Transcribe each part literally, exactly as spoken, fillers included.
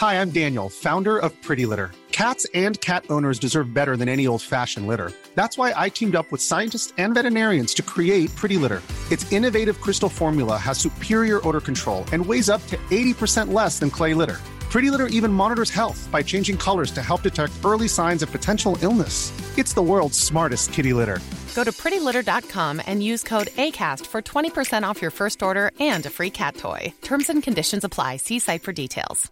Hi, I'm Daniel, founder of Pretty Litter. Cats and cat owners deserve better than any old-fashioned litter. That's why I teamed up with scientists and veterinarians to create Pretty Litter. Its innovative crystal formula has superior odor control and weighs up to eighty percent less than clay litter. Pretty Litter even monitors health by changing colors to help detect early signs of potential illness. It's the world's smartest kitty litter. Go to pretty litter dot com and use code ACAST for twenty percent off your first order and a free cat toy. Terms and conditions apply. See site for details.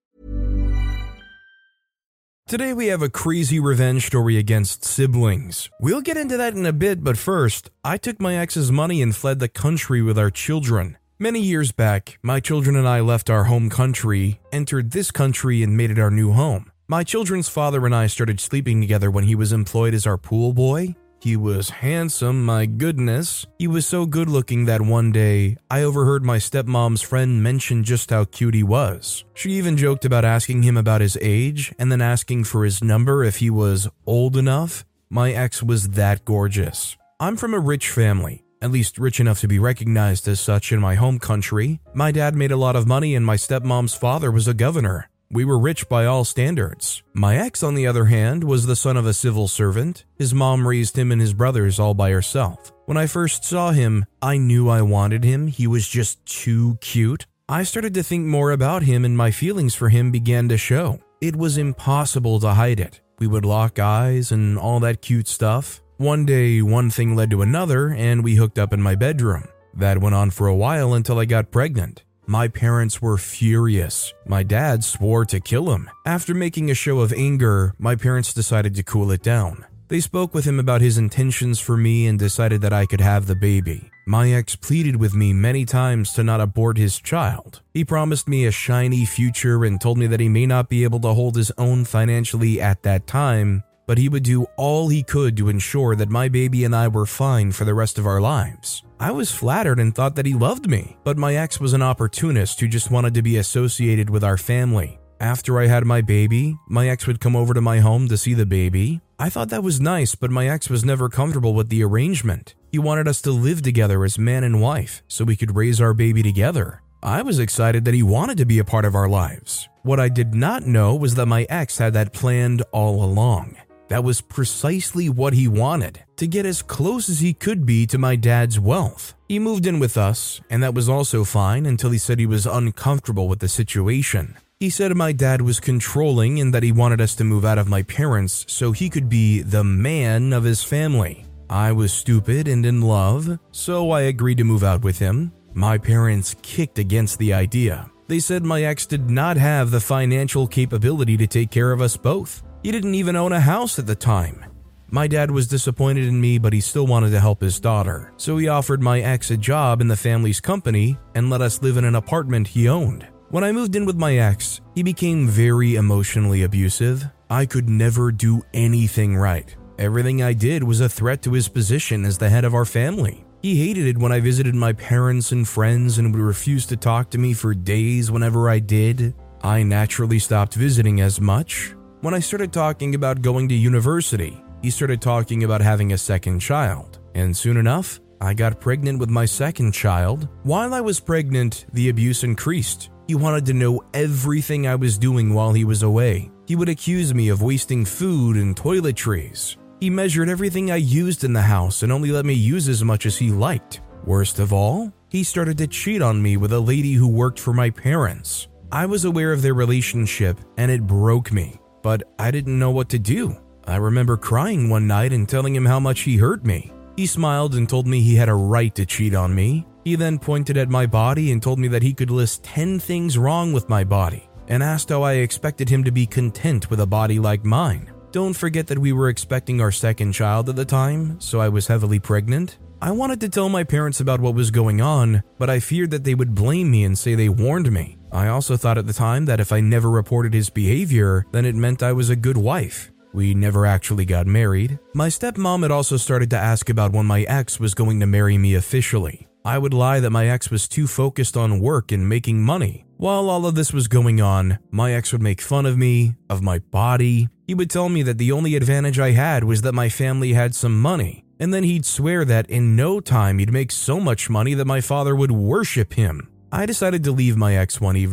Today we have a crazy revenge story against siblings. We'll get into that in a bit, but first, I took my ex's money and fled the country with our children. Many years back, my children and I left our home country, entered this country, and made it our new home. My children's father and I started sleeping together when he was employed as our pool boy. He was handsome, my goodness. He was so good looking that one day, I overheard my stepmom's friend mention just how cute he was. She even joked about asking him about his age and then asking for his number if he was old enough. My ex was that gorgeous. I'm from a rich family, at least rich enough to be recognized as such in my home country. My dad made a lot of money and my stepmom's father was a governor. We were rich by all standards. My ex, on the other hand, was the son of a civil servant. His mom raised him and his brothers all by herself. When I first saw him, I knew I wanted him. He was just too cute. I started to think more about him and my feelings for him began to show. It was impossible to hide it. We would lock eyes and all that cute stuff. One day, one thing led to another and we hooked up in my bedroom. That went on for a while until I got pregnant. My parents were furious. My dad swore to kill him. After making a show of anger, my parents decided to cool it down. They spoke with him about his intentions for me and decided that I could have the baby. My ex pleaded with me many times to not abort his child. He promised me a shiny future and told me that he may not be able to hold his own financially at that time, but he would do all he could to ensure that my baby and I were fine for the rest of our lives. I was flattered and thought that he loved me, but my ex was an opportunist who just wanted to be associated with our family. After I had my baby, my ex would come over to my home to see the baby. I thought that was nice, but my ex was never comfortable with the arrangement. He wanted us to live together as man and wife so we could raise our baby together. I was excited that he wanted to be a part of our lives. What I did not know was that my ex had that planned all along. That was precisely what he wanted, to get as close as he could be to my dad's wealth. He moved in with us, and that was also fine until he said he was uncomfortable with the situation. He said my dad was controlling and that he wanted us to move out of my parents so he could be the man of his family. I was stupid and in love, so I agreed to move out with him. My parents kicked against the idea. They said my ex did not have the financial capability to take care of us both. He didn't even own a house at the time. My dad was disappointed in me, but he still wanted to help his daughter. So he offered my ex a job in the family's company and let us live in an apartment he owned. When I moved in with my ex, he became very emotionally abusive. I could never do anything right. Everything I did was a threat to his position as the head of our family. He hated it when I visited my parents and friends and would refuse to talk to me for days whenever I did. I naturally stopped visiting as much. When I started talking about going to university, he started talking about having a second child. And soon enough, I got pregnant with my second child. While I was pregnant, the abuse increased. He wanted to know everything I was doing while he was away. He would accuse me of wasting food and toiletries. He measured everything I used in the house and only let me use as much as he liked. Worst of all, he started to cheat on me with a lady who worked for my parents. I was aware of their relationship and it broke me. But I didn't know what to do. I remember crying one night and telling him how much he hurt me. He smiled and told me he had a right to cheat on me. He then pointed at my body and told me that he could list ten things wrong with my body and asked how I expected him to be content with a body like mine. Don't forget that we were expecting our second child at the time, so I was heavily pregnant. I wanted to tell my parents about what was going on, but I feared that they would blame me and say they warned me. I also thought at the time that if I never reported his behavior, then it meant I was a good wife. We never actually got married. My stepmom had also started to ask about when my ex was going to marry me officially. I would lie that my ex was too focused on work and making money. While all of this was going on, my ex would make fun of me, of my body. He would tell me that the only advantage I had was that my family had some money. And then he'd swear that in no time he'd make so much money that my father would worship him. I decided to leave my ex one evening.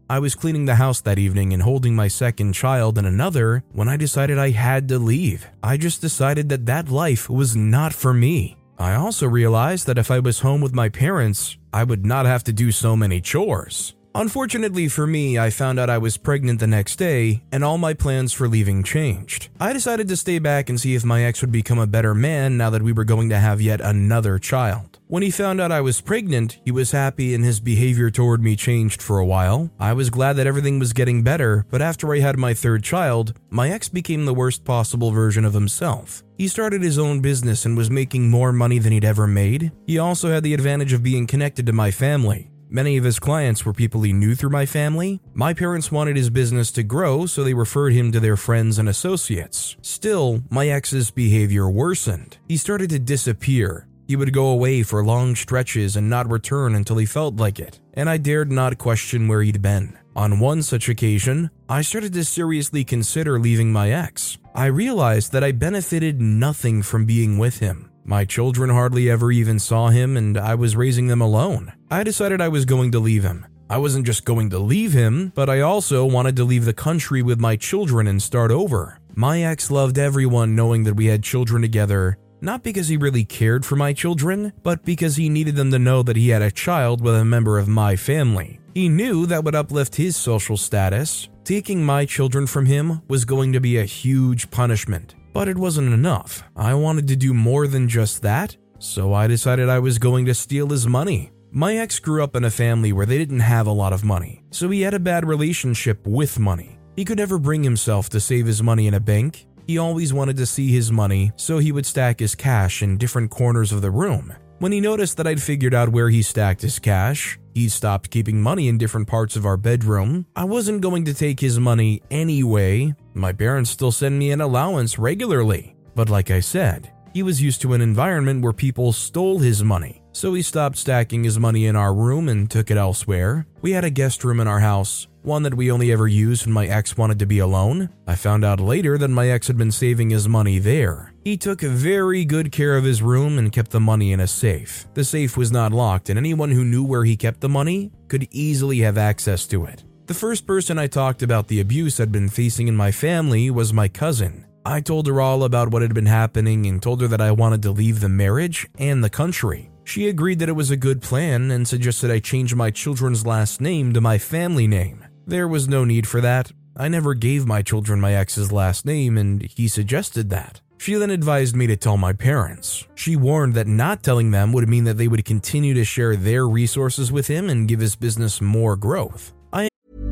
I was cleaning the house that evening and holding my second child and another when I decided I had to leave. I just decided that that life was not for me. I also realized that if I was home with my parents, I would not have to do so many chores. Unfortunately for me, I found out I was pregnant the next day, and all my plans for leaving changed. I decided to stay back and see if my ex would become a better man now that we were going to have yet another child. When he found out I was pregnant, he was happy and his behavior toward me changed for a while. I was glad that everything was getting better, but after I had my third child, my ex became the worst possible version of himself. He started his own business and was making more money than he'd ever made. He also had the advantage of being connected to my family. Many of his clients were people he knew through my family. My parents wanted his business to grow, so they referred him to their friends and associates. Still, my ex's behavior worsened. He started to disappear. He would go away for long stretches and not return until he felt like it, and I dared not question where he'd been. On one such occasion, I started to seriously consider leaving my ex. I realized that I benefited nothing from being with him. My children hardly ever even saw him, and I was raising them alone. I decided I was going to leave him. I wasn't just going to leave him, but I also wanted to leave the country with my children and start over. My ex loved everyone knowing that we had children together, not because he really cared for my children, but because he needed them to know that he had a child with a member of my family. He knew that would uplift his social status. Taking my children from him was going to be a huge punishment. But it wasn't enough. I wanted to do more than just that, so I decided I was going to steal his money. My ex grew up in a family where they didn't have a lot of money, so he had a bad relationship with money. He could never bring himself to save his money in a bank. He always wanted to see his money, so he would stack his cash in different corners of the room. When he noticed that I'd figured out where he stacked his cash, he stopped keeping money in different parts of our bedroom. I wasn't going to take his money anyway. My parents still send me an allowance regularly. But like I said, he was used to an environment where people stole his money. So he stopped stacking his money in our room and took it elsewhere. We had a guest room in our house, one that we only ever used when my ex wanted to be alone. I found out later that my ex had been saving his money there. He took very good care of his room and kept the money in a safe. The safe was not locked, and anyone who knew where he kept the money could easily have access to it. The first person I talked about the abuse I'd been facing in my family was my cousin. I told her all about what had been happening and told her that I wanted to leave the marriage and the country. She agreed that it was a good plan and suggested I change my children's last name to my family name. There was no need for that. I never gave my children my ex's last name, and he suggested that. She then advised me to tell my parents. She warned that not telling them would mean that they would continue to share their resources with him and give his business more growth. I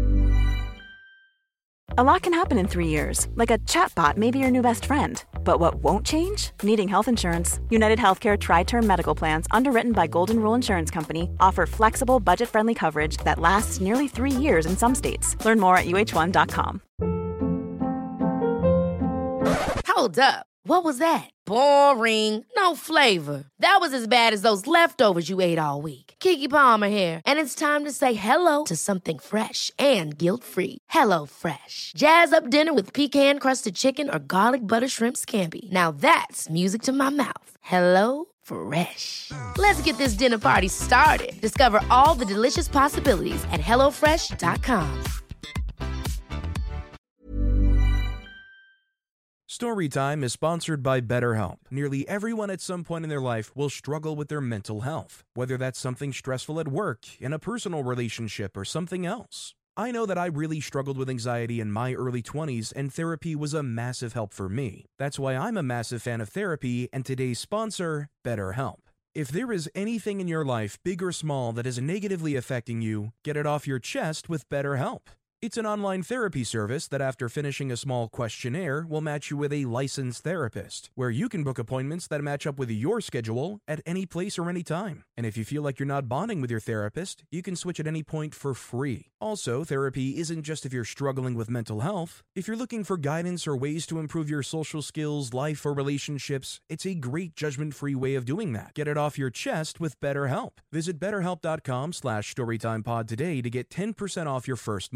A lot can happen in three years, like a chatbot may be your new best friend. But what won't change? Needing health insurance. United Healthcare Tri-Term Medical Plans, underwritten by Golden Rule Insurance Company, offer flexible, budget-friendly coverage that lasts nearly three years in some states. Learn more at U H one dot com. Hold up. What was that? Boring. No flavor. That was as bad as those leftovers you ate all week. Keke Palmer here, and it's time to say hello to something fresh and guilt-free. Hello Fresh. Jazz up dinner with pecan-crusted chicken or garlic butter shrimp scampi. Now that's music to my mouth. Hello Fresh. Let's get this dinner party started. Discover all the delicious possibilities at hello fresh dot com. Storytime is sponsored by BetterHelp. Nearly everyone at some point in their life will struggle with their mental health, whether that's something stressful at work, in a personal relationship, or something else. I know that I really struggled with anxiety in my early twenties, and therapy was a massive help for me. That's why I'm a massive fan of therapy and today's sponsor, BetterHelp. If there is anything in your life, big or small, that is negatively affecting you, get it off your chest with BetterHelp. It's an online therapy service that, after finishing a small questionnaire, will match you with a licensed therapist, where you can book appointments that match up with your schedule at any place or any time. And if you feel like you're not bonding with your therapist, you can switch at any point for free. Also, therapy isn't just if you're struggling with mental health. If you're looking for guidance or ways to improve your social skills, life, or relationships, it's a great judgment-free way of doing that. Get it off your chest with BetterHelp. Visit betterhelp.com slash storytimepod today to get ten percent off your first month.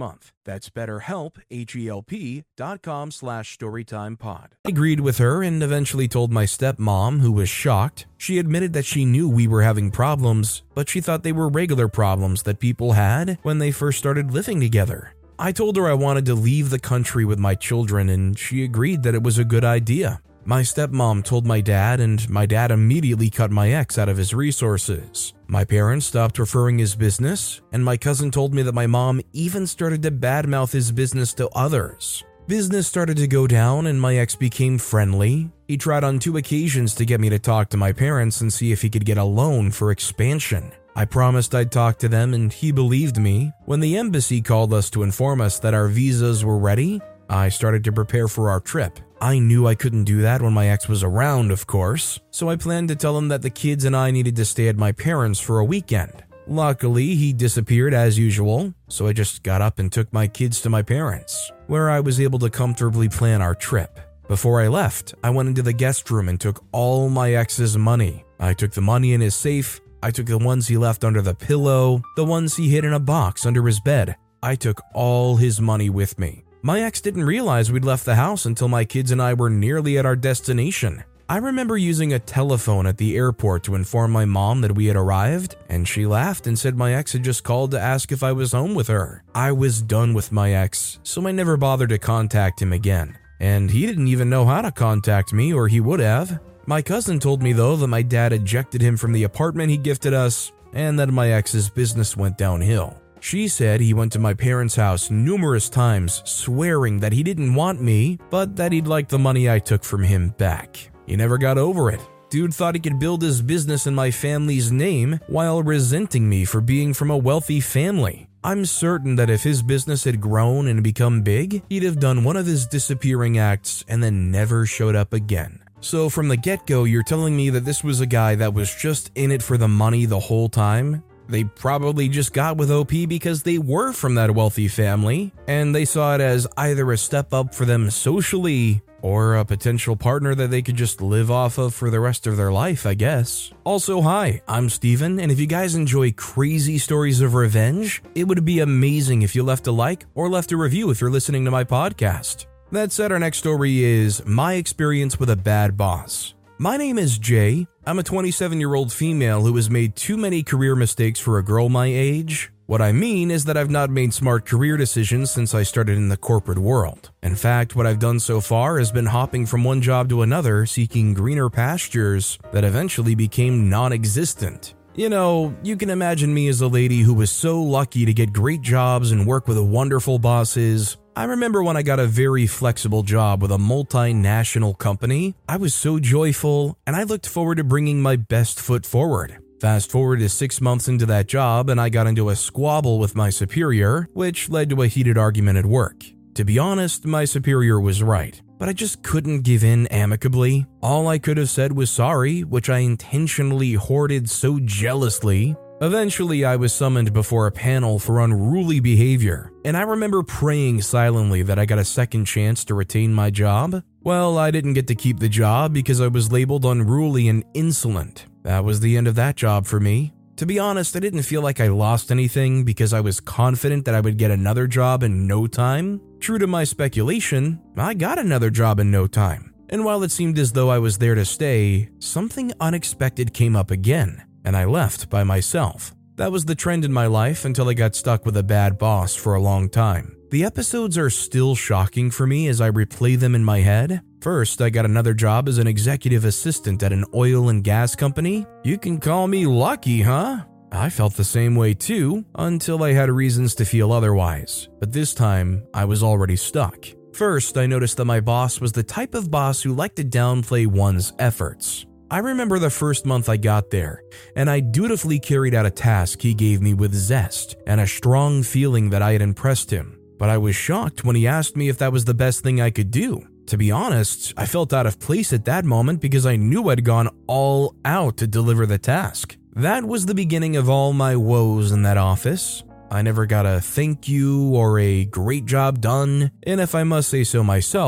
That's BetterHelp, H-E-L-P dot com slash StorytimePod. I agreed with her and eventually told my stepmom, who was shocked. She admitted that she knew we were having problems, but she thought they were regular problems that people had when they first started living together. I told her I wanted to leave the country with my children, and she agreed that it was a good idea. My stepmom told my dad, and my dad immediately cut my ex out of his resources. My parents stopped referring his business, and my cousin told me that my mom even started to badmouth his business to others. Business started to go down, and my ex became friendly. He tried on two occasions to get me to talk to my parents and see if he could get a loan for expansion. I promised I'd talk to them, and he believed me. When the embassy called us to inform us that our visas were ready, I started to prepare for our trip. I knew I couldn't do that when my ex was around, of course, so I planned to tell him that the kids and I needed to stay at my parents' for a weekend. Luckily, he disappeared as usual, so I just got up and took my kids to my parents, where I was able to comfortably plan our trip. Before I left, I went into the guest room and took all my ex's money. I took the money in his safe, I took the ones he left under the pillow, the ones he hid in a box under his bed. I took all his money with me. My ex didn't realize we'd left the house until my kids and I were nearly at our destination. I remember using a telephone at the airport to inform my mom that we had arrived, and she laughed and said my ex had just called to ask if I was home with her. I was done with my ex, so I never bothered to contact him again. And he didn't even know how to contact me, or he would have. My cousin told me though that my dad ejected him from the apartment he gifted us, and that my ex's business went downhill. She said he went to my parents' house numerous times, swearing that he didn't want me, but that he'd like the money I took from him back. He never got over it. Dude thought he could build his business in my family's name while resenting me for being from a wealthy family. I'm certain that if his business had grown and become big, he'd have done one of his disappearing acts and then never showed up again. So from the get-go, you're telling me that this was a guy that was just in it for the money the whole time? They probably just got with O P because they were from that wealthy family, and they saw it as either a step up for them socially or a potential partner that they could just live off of for the rest of their life, I guess. Also, hi, I'm Steven, and if you guys enjoy crazy stories of revenge, it would be amazing if you left a like or left a review if you're listening to my podcast. That said, our next story is my experience with a bad boss. My name is Jay. I'm a twenty-seven-year-old female who has made too many career mistakes for a girl my age. What I mean is that I've not made smart career decisions since I started in the corporate world. In fact, what I've done so far has been hopping from one job to another, seeking greener pastures that eventually became non-existent. You know, you can imagine me as a lady who was so lucky to get great jobs and work with wonderful bosses. I remember when I got a very flexible job with a multinational company, I was so joyful and I looked forward to bringing my best foot forward. Fast forward to six months into that job and I got into a squabble with my superior, which led to a heated argument at work. To be honest, my superior was right, but I just couldn't give in amicably. All I could have said was sorry, which I intentionally hoarded so jealously. Eventually, I was summoned before a panel for unruly behavior, and I remember praying silently that I got a second chance to retain my job. Well, I didn't get to keep the job because I was labeled unruly and insolent. That was the end of that job for me. To be honest, I didn't feel like I lost anything because I was confident that I would get another job in no time. True to my speculation, I got another job in no time. And while it seemed as though I was there to stay, something unexpected came up again. And I left by myself. That was the trend in my life until I got stuck with a bad boss for a long time. The episodes are still shocking for me as I replay them in my head. First, I got another job as an executive assistant at an oil and gas company. You can call me lucky, huh? I felt the same way too, until I had reasons to feel otherwise. But this time, I was already stuck. First, I noticed that my boss was the type of boss who liked to downplay one's efforts. I remember the first month I got there, and I dutifully carried out a task he gave me with zest and a strong feeling that I had impressed him. But I was shocked when he asked me if that was the best thing I could do. To be honest, I felt out of place at that moment because I knew I'd gone all out to deliver the task. That was the beginning of all my woes in that office. I never got a thank you or a great job done, and if I must say so myself,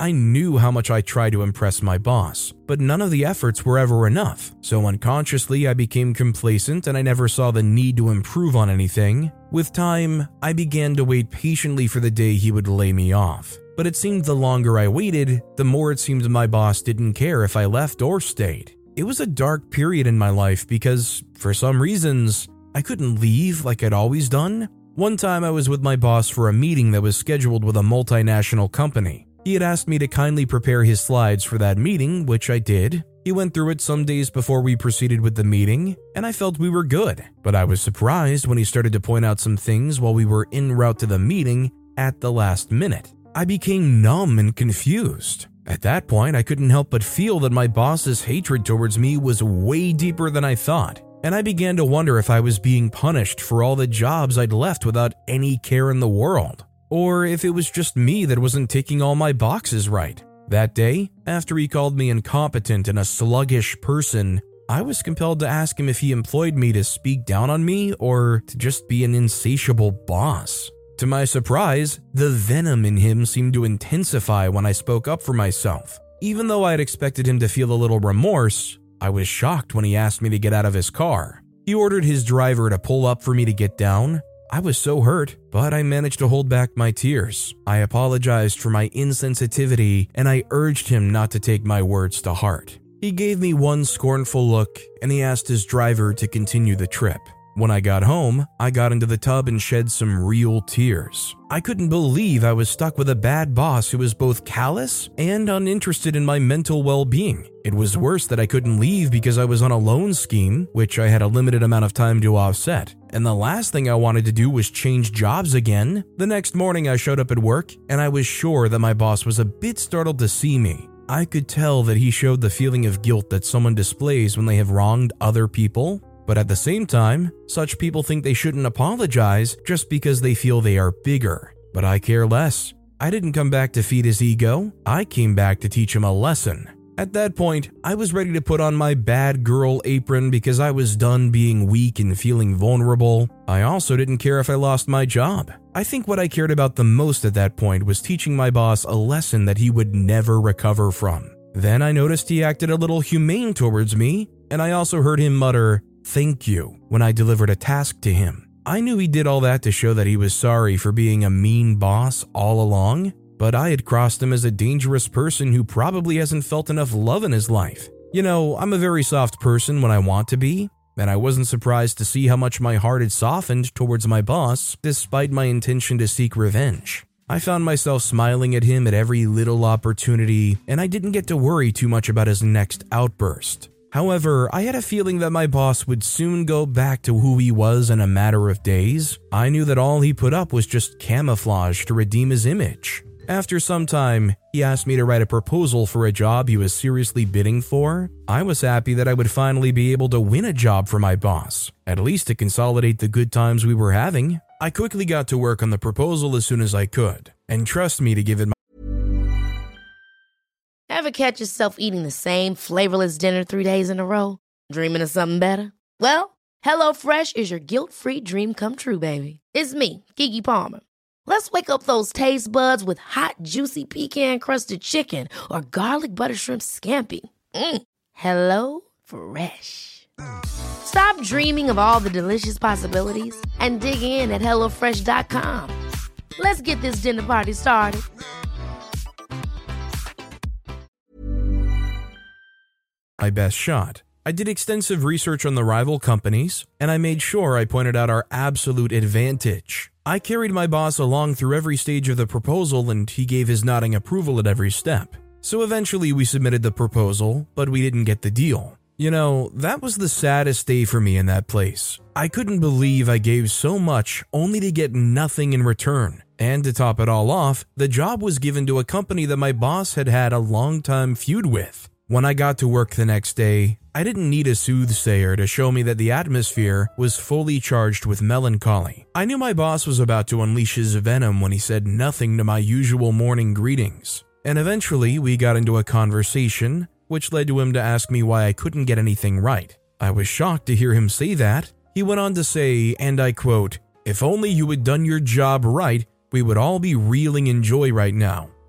I knew how much I tried to impress my boss, but none of the efforts were ever enough, so unconsciously I became complacent and I never saw the need to improve on anything. With time, I began to wait patiently for the day he would lay me off, but it seemed the longer I waited, the more it seemed my boss didn't care if I left or stayed. It was a dark period in my life because, for some reasons, I couldn't leave like I'd always done. One time I was with my boss for a meeting that was scheduled with a multinational company. He had asked me to kindly prepare his slides for that meeting, which I did. He went through it some days before we proceeded with the meeting, and I felt we were good. But I was surprised when he started to point out some things while we were en route to the meeting at the last minute. I became numb and confused. At that point, I couldn't help but feel that my boss's hatred towards me was way deeper than I thought, and I began to wonder if I was being punished for all the jobs I'd left without any care in the world, or if it was just me that wasn't ticking all my boxes right. That day, after he called me incompetent and a sluggish person, I was compelled to ask him if he employed me to speak down on me or to just be an insatiable boss. To my surprise, the venom in him seemed to intensify when I spoke up for myself. Even though I had expected him to feel a little remorse, I was shocked when he asked me to get out of his car. He ordered his driver to pull up for me to get down. I was so hurt, but I managed to hold back my tears. I apologized for my insensitivity, and I urged him not to take my words to heart. He gave me one scornful look, and he asked his driver to continue the trip. When I got home, I got into the tub and shed some real tears. I couldn't believe I was stuck with a bad boss who was both callous and uninterested in my mental well-being. It was worse that I couldn't leave because I was on a loan scheme, which I had a limited amount of time to offset. And the last thing I wanted to do was change jobs again. The next morning I showed up at work, and I was sure that my boss was a bit startled to see me. I could tell that he showed the feeling of guilt that someone displays when they have wronged other people. But at the same time, such people think they shouldn't apologize just because they feel they are bigger. But I care less. I didn't come back to feed his ego. I came back to teach him a lesson. At that point, I was ready to put on my bad girl apron because I was done being weak and feeling vulnerable. I also didn't care if I lost my job. I think what I cared about the most at that point was teaching my boss a lesson that he would never recover from. Then I noticed he acted a little humane towards me, and I also heard him mutter, "Thank you," when I delivered a task to him. I knew he did all that to show that he was sorry for being a mean boss all along, but I had crossed him as a dangerous person who probably hasn't felt enough love in his life. You know, I'm a very soft person when I want to be, and I wasn't surprised to see how much my heart had softened towards my boss despite my intention to seek revenge. I found myself smiling at him at every little opportunity, and I didn't get to worry too much about his next outburst. However, I had a feeling that my boss would soon go back to who he was in a matter of days. I knew that all he put up was just camouflage to redeem his image. After some time, he asked me to write a proposal for a job he was seriously bidding for. I was happy that I would finally be able to win a job for my boss, at least to consolidate the good times we were having. I quickly got to work on the proposal as soon as I could, and trust me to give it my Ever catch yourself eating the same flavorless dinner three days in a row? Dreaming of something better? Well, HelloFresh is your guilt-free dream come true, baby. It's me, Keke Palmer. Let's wake up those taste buds with hot, juicy pecan-crusted chicken or garlic butter shrimp scampi. Mm. Hello Fresh. Stop dreaming of all the delicious possibilities and dig in at hello fresh dot com. Let's get this dinner party started. My best shot. I did extensive research on the rival companies, and I made sure I pointed out our absolute advantage. I carried my boss along through every stage of the proposal, and he gave his nodding approval at every step. So eventually we submitted the proposal, but we didn't get the deal. You know, that was the saddest day for me in that place. I couldn't believe I gave so much only to get nothing in return. And to top it all off, the job was given to a company that my boss had had a long-time feud with. When I got to work the next day, I didn't need a soothsayer to show me that the atmosphere was fully charged with melancholy. I knew my boss was about to unleash his venom when he said nothing to my usual morning greetings. And eventually, we got into a conversation, which led to him to ask me why I couldn't get anything right. I was shocked to hear him say that. He went on to say, and I quote, "If only you had done your job right, we would all be reeling in joy right now.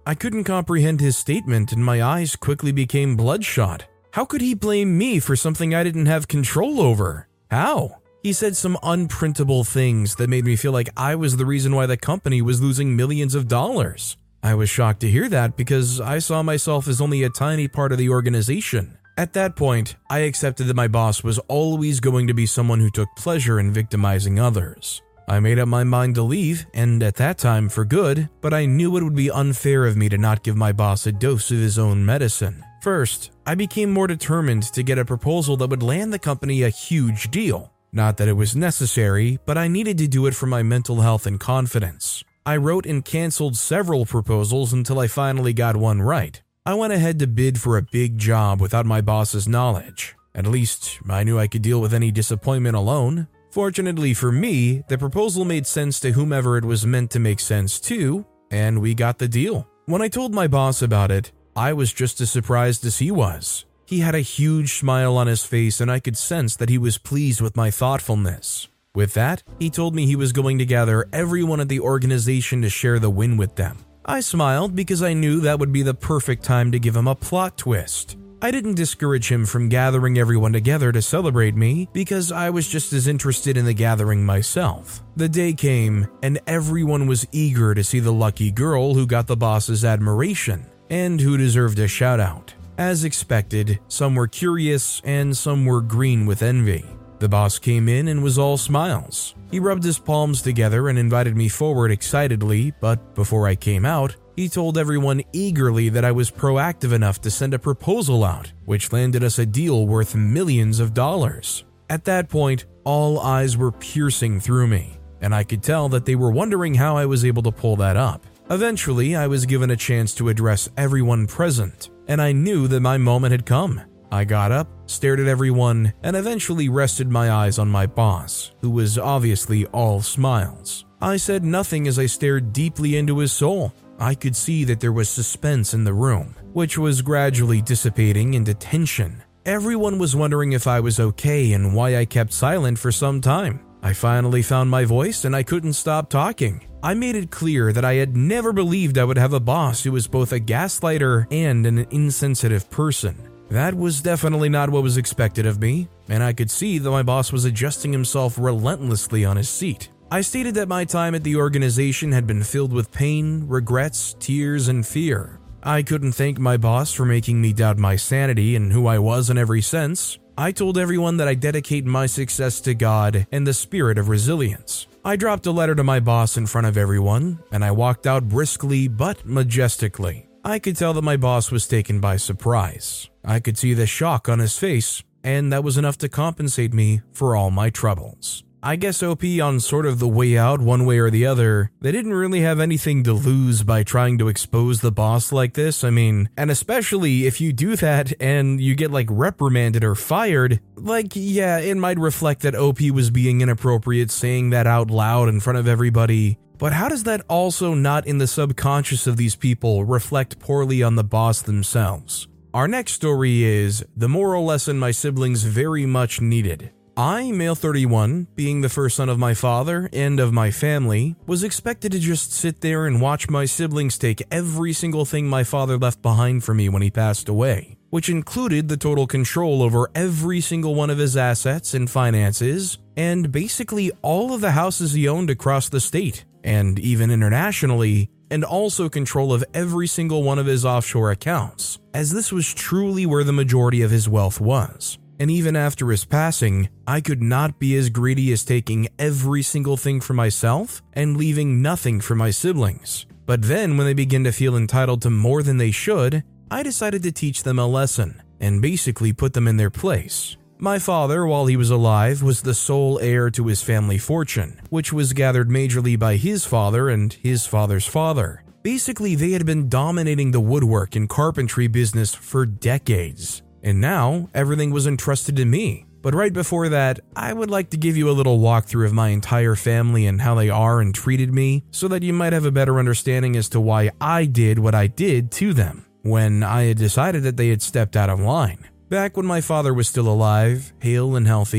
I couldn't comprehend his statement and my eyes quickly became bloodshot. How could he blame me for something I didn't have control over? How? He said some unprintable things that made me feel like I was the reason why the company was losing millions of dollars. I was shocked to hear that because I saw myself as only a tiny part of the organization. At that point, I accepted that my boss was always going to be someone who took pleasure in victimizing others. I made up my mind to leave, and at that time for good, but I knew it would be unfair of me to not give my boss a dose of his own medicine. First, I became more determined to get a proposal that would land the company a huge deal. Not that it was necessary, but I needed to do it for my mental health and confidence. I wrote and canceled several proposals until I finally got one right. I went ahead to bid for a big job without my boss's knowledge. At least, I knew I could deal with any disappointment alone. Fortunately for me, the proposal made sense to whomever it was meant to make sense to, and we got the deal. When I told my boss about it, I was just as surprised as he was. He had a huge smile on his face and I could sense that he was pleased with my thoughtfulness. With that, he told me he was going to gather everyone at the organization to share the win with them. I smiled because I knew that would be the perfect time to give him a plot twist. I didn't discourage him from gathering everyone together to celebrate me because I was just as interested in the gathering myself. The day came and everyone was eager to see the lucky girl who got the boss's admiration and who deserved a shout out. As expected, some were curious and some were green with envy. The boss came in and was all smiles. He rubbed his palms together and invited me forward excitedly, but before I came out, he told everyone eagerly that I was proactive enough to send a proposal out, which landed us a deal worth millions of dollars. At that point, all eyes were piercing through me, and I could tell that they were wondering how I was able to pull that up. Eventually, I was given a chance to address everyone present, and I knew that my moment had come. I got up, stared at everyone, and eventually rested my eyes on my boss, who was obviously all smiles. I said nothing as I stared deeply into his soul. I could see that there was suspense in the room, which was gradually dissipating into tension. Everyone was wondering if I was okay and why I kept silent for some time. I finally found my voice and I couldn't stop talking. I made it clear that I had never believed I would have a boss who was both a gaslighter and an insensitive person. That was definitely not what was expected of me, and I could see that my boss was adjusting himself relentlessly on his seat. I stated that my time at the organization had been filled with pain, regrets, tears, and fear. I couldn't thank my boss for making me doubt my sanity and who I was in every sense. I told everyone that I dedicate my success to God and the spirit of resilience. I dropped a letter to my boss in front of everyone, and I walked out briskly but majestically. I could tell that my boss was taken by surprise. I could see the shock on his face, and that was enough to compensate me for all my troubles. I guess O P on sort of the way out one way or the other, they didn't really have anything to lose by trying to expose the boss like this. I mean, and especially if you do that and you get like reprimanded or fired, like yeah, it might reflect that O P was being inappropriate saying that out loud in front of everybody. But how does that also not in the subconscious of these people reflect poorly on the boss themselves? Our next story is the moral lesson my siblings very much needed. I, male thirty-one, being the first son of my father and of my family, was expected to just sit there and watch my siblings take every single thing my father left behind for me when he passed away, which included the total control over every single one of his assets and finances, and basically all of the houses he owned across the state, and even internationally, and also control of every single one of his offshore accounts, as this was truly where the majority of his wealth was. And even after his passing, I could not be as greedy as taking every single thing for myself and leaving nothing for my siblings. But then when they begin to feel entitled to more than they should, I decided to teach them a lesson and basically put them in their place. My father, while he was alive, was the sole heir to his family fortune, which was gathered majorly by his father and his father's father. Basically, they had been dominating the woodwork and carpentry business for decades. And now, everything was entrusted to me. But right before that, I would like to give you a little walkthrough of my entire family and how they are and treated me, so that you might have a better understanding as to why I did what I did to them, when I had decided that they had stepped out of line. Back when my father was still alive, hale and healthy,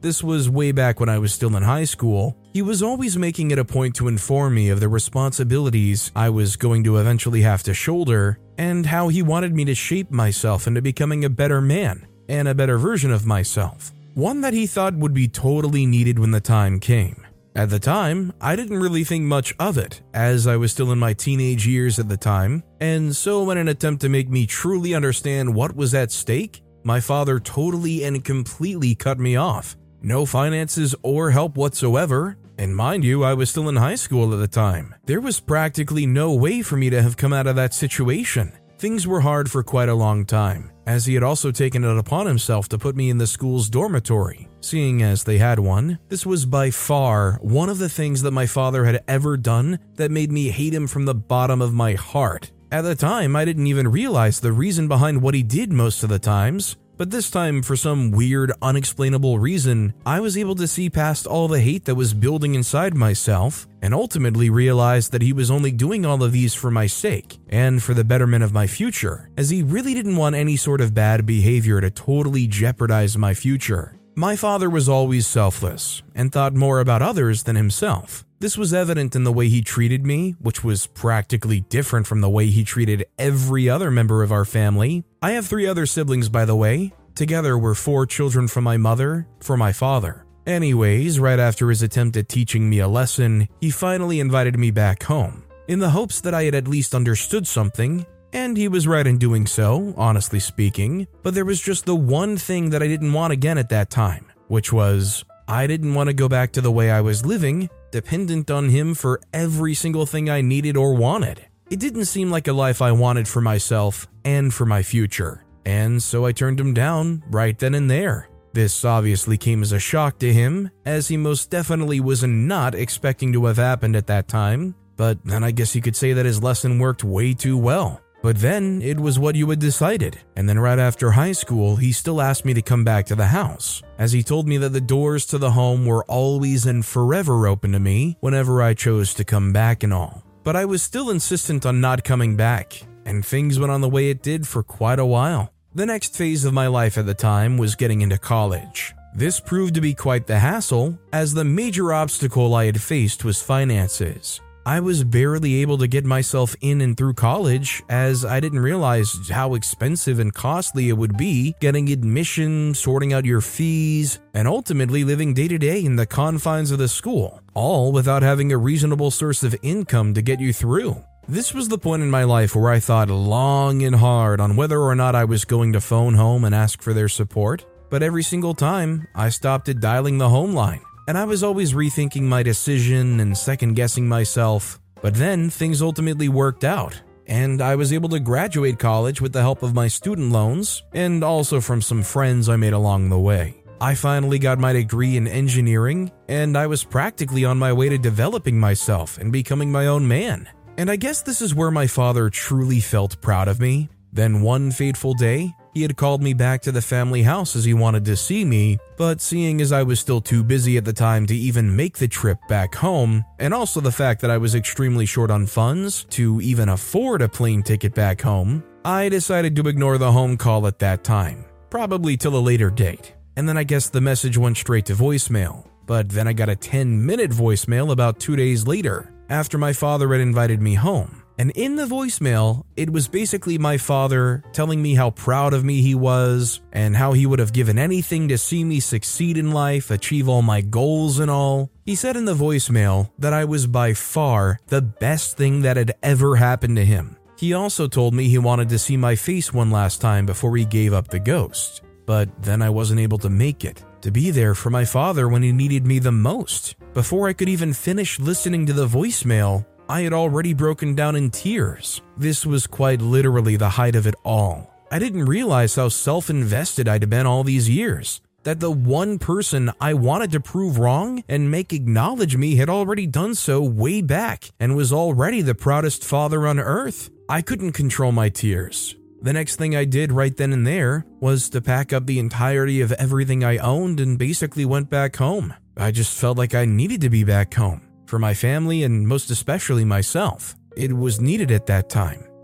this was way back when I was still in high school, he was always making it a point to inform me of the responsibilities I was going to eventually have to shoulder and how he wanted me to shape myself into becoming a better man and a better version of myself. One that he thought would be totally needed when the time came. At the time, I didn't really think much of it, as I was still in my teenage years at the time, and so in an attempt to make me truly understand what was at stake, my father totally and completely cut me off. No finances or help whatsoever, and mind you, I was still in high school at the time. There was practically no way for me to have come out of that situation. Things were hard for quite a long time, as he had also taken it upon himself to put me in the school's dormitory. Seeing as they had one, this was by far one of the things that my father had ever done that made me hate him from the bottom of my heart. At the time, I didn't even realize the reason behind what he did most of the times, but this time, for some weird, unexplainable reason, I was able to see past all the hate that was building inside myself and ultimately realized that he was only doing all of these for my sake and for the betterment of my future, as he really didn't want any sort of bad behavior to totally jeopardize my future. My father was always selfless and thought more about others than himself. This was evident in the way he treated me, which was practically different from the way he treated every other member of our family. I have three other siblings, by the way. Together, we're four children from my mother, for my father. Anyways, right after his attempt at teaching me a lesson, he finally invited me back home, in the hopes that I had at least understood something, and he was right in doing so, honestly speaking, but there was just the one thing that I didn't want again at that time, which was, I didn't want to go back to the way I was living, dependent on him for every single thing I needed or wanted. It didn't seem like a life I wanted for myself and for my future, and so I turned him down right then and there. This obviously came as a shock to him, as he most definitely was not expecting to have happened at that time, but then I guess you could say that his lesson worked way too well. But then it was what you had decided, and then right after high school, he still asked me to come back to the house, as he told me that the doors to the home were always and forever open to me whenever I chose to come back and all. But I was still insistent on not coming back, and things went on the way it did for quite a while. The next phase of my life at the time was getting into college. This proved to be quite the hassle, as the major obstacle I had faced was finances. I was barely able to get myself in and through college, as I didn't realize how expensive and costly it would be getting admission, sorting out your fees, and ultimately living day to day in the confines of the school, all without having a reasonable source of income to get you through. This was the point in my life where I thought long and hard on whether or not I was going to phone home and ask for their support, but every single time I stopped at dialing the home line. And I was always rethinking my decision and second-guessing myself. But then things ultimately worked out, and I was able to graduate college with the help of my student loans and also from some friends I made along the way. I finally got my degree in engineering, and I was practically on my way to developing myself and becoming my own man. And I guess this is where my father truly felt proud of me. Then one fateful day, he had called me back to the family house as he wanted to see me, but seeing as I was still too busy at the time to even make the trip back home, and also the fact that I was extremely short on funds to even afford a plane ticket back home, I decided to ignore the home call at that time, probably till a later date. And then I guess the message went straight to voicemail, but then I got a ten minute voicemail about two days later, after my father had invited me home. And in the voicemail, it was basically my father telling me how proud of me he was and how he would have given anything to see me succeed in life, achieve all my goals and all. He said in the voicemail that I was by far the best thing that had ever happened to him. He also told me he wanted to see my face one last time before he gave up the ghost. But then I wasn't able to make it, to be there for my father when he needed me the most. Before I could even finish listening to the voicemail, I had already broken down in tears. This was quite literally the height of it all. I didn't realize how self-invested I'd been all these years. That the one person I wanted to prove wrong and make acknowledge me had already done so way back and was already the proudest father on earth. I couldn't control my tears. The next thing I did right then and there was to pack up the entirety of everything I owned and basically went back home. I just felt like I needed to be back home. For my family and most especially myself. It was needed at that time.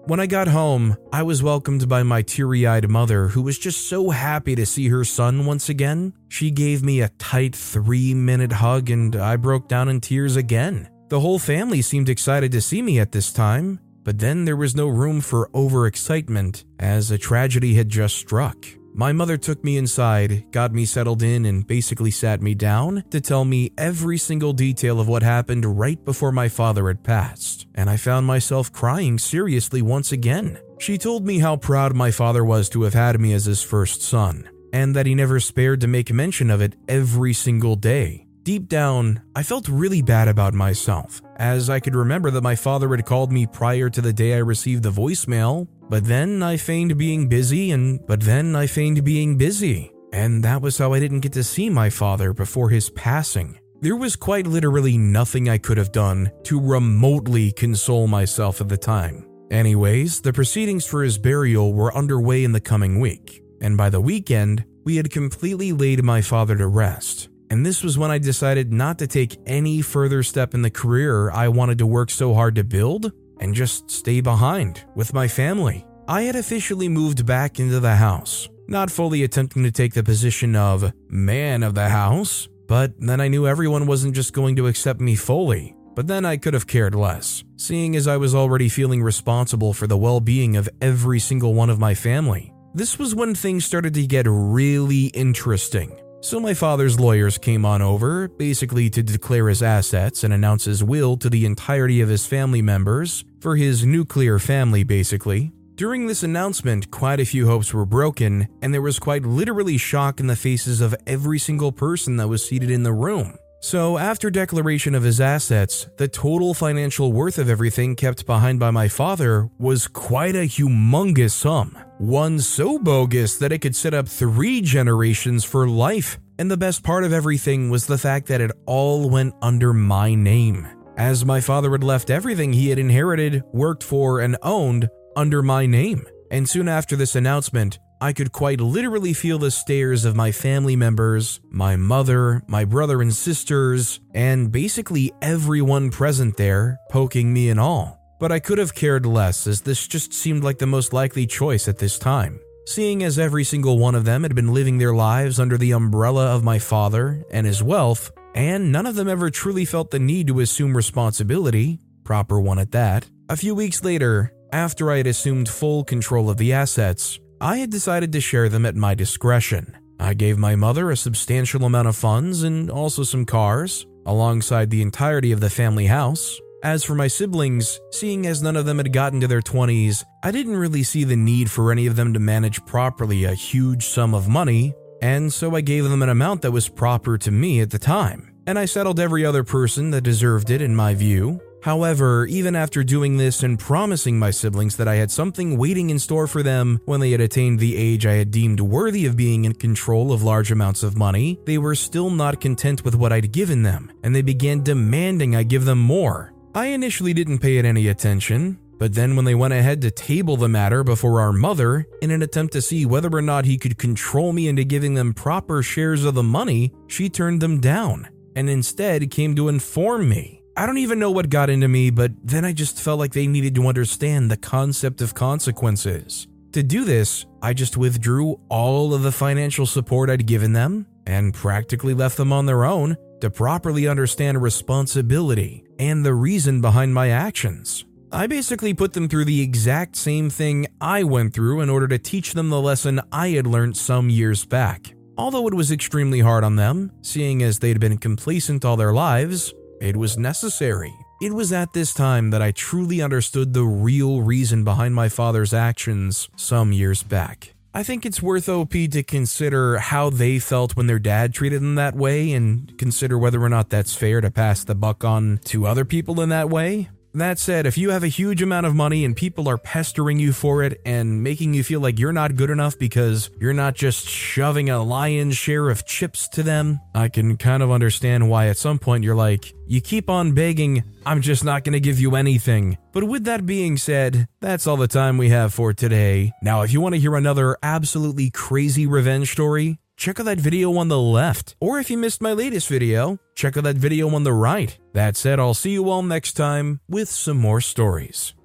When I got home, I was welcomed by my teary-eyed mother, who was just so happy to see her son once again. She gave me a tight three-minute hug and I broke down in tears again. The whole family seemed excited to see me at this time, but then there was no room for overexcitement as a tragedy had just struck. My mother took me inside, got me settled in, and basically sat me down to tell me every single detail of what happened right before my father had passed, and I found myself crying seriously once again. She told me how proud my father was to have had me as his first son, and that he never spared to make mention of it every single day. Deep down, I felt really bad about myself, as I could remember that my father had called me prior to the day I received the voicemail, but then I feigned being busy and but then I feigned being busy, and that was how I didn't get to see my father before his passing. There was quite literally nothing I could have done to remotely console myself at the time. Anyways, the proceedings for his burial were underway in the coming week, and by the weekend, we had completely laid my father to rest. And this was when I decided not to take any further step in the career I wanted to work so hard to build and just stay behind with my family. I had officially moved back into the house, not fully attempting to take the position of man of the house, but then I knew everyone wasn't just going to accept me fully. But then I could have cared less, seeing as I was already feeling responsible for the well-being of every single one of my family. This was when things started to get really interesting. So my father's lawyers came on over, basically to declare his assets and announce his will to the entirety of his family members, for his nuclear family basically. During this announcement, quite a few hopes were broken, and there was quite literally shock in the faces of every single person that was seated in the room. So after declaration of his assets, the total financial worth of everything kept behind by my father was quite a humongous sum. One so bogus that it could set up three generations for life. And the best part of everything was the fact that it all went under my name, as my father had left everything he had inherited, worked for, and owned under my name. And soon after this announcement, I could quite literally feel the stares of my family members, my mother, my brother and sisters, and basically everyone present there poking me and all. But I could have cared less, as this just seemed like the most likely choice at this time, seeing as every single one of them had been living their lives under the umbrella of my father and his wealth, and none of them ever truly felt the need to assume responsibility, proper one at that. A few weeks later, after I had assumed full control of the assets, I had decided to share them at my discretion. I gave my mother a substantial amount of funds and also some cars, alongside the entirety of the family house. As for my siblings, seeing as none of them had gotten to their twenties, I didn't really see the need for any of them to manage properly a huge sum of money, and so I gave them an amount that was proper to me at the time, and I settled every other person that deserved it in my view. However, even after doing this and promising my siblings that I had something waiting in store for them when they had attained the age I had deemed worthy of being in control of large amounts of money, they were still not content with what I'd given them, and they began demanding I give them more. I initially didn't pay it any attention, but then when they went ahead to table the matter before our mother in an attempt to see whether or not he could control me into giving them proper shares of the money, she turned them down, and instead came to inform me. I don't even know what got into me, but then I just felt like they needed to understand the concept of consequences. To do this, I just withdrew all of the financial support I'd given them and practically left them on their own to properly understand responsibility and the reason behind my actions. I basically put them through the exact same thing I went through in order to teach them the lesson I had learned some years back. Although it was extremely hard on them, seeing as they'd been complacent all their lives, it was necessary. It was at this time that I truly understood the real reason behind my father's actions some years back. I think it's worth O P to consider how they felt when their dad treated them that way and consider whether or not that's fair to pass the buck on to other people in that way. That said, if you have a huge amount of money and people are pestering you for it and making you feel like you're not good enough because you're not just shoving a lion's share of chips to them, I can kind of understand why at some point you're like, you keep on begging, I'm just not going to give you anything. But with that being said, that's all the time we have for today. Now, if you want to hear another absolutely crazy revenge story, check out that video on the left. Or if you missed my latest video, check out that video on the right. That said, I'll see you all next time with some more stories.